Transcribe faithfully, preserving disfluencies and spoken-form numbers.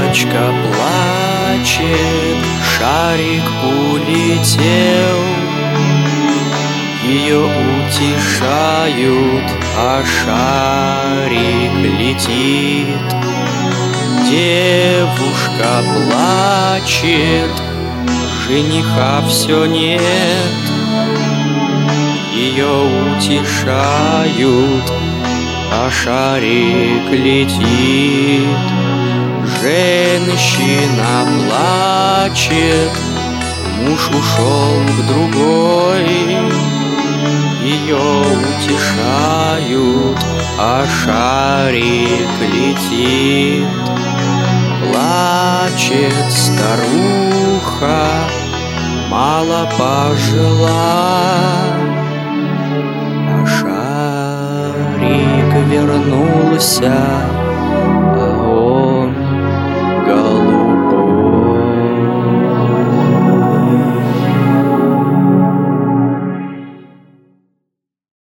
Девочка плачет, шарик улетел. Ее утешают, а шарик летит. Девушка плачет, жениха все нет. Ее утешают, а шарик летит. Женщина плачет, муж ушел к другой. Ее утешают, а шарик летит. Плачет старуха, мало пожила, а шарик вернулся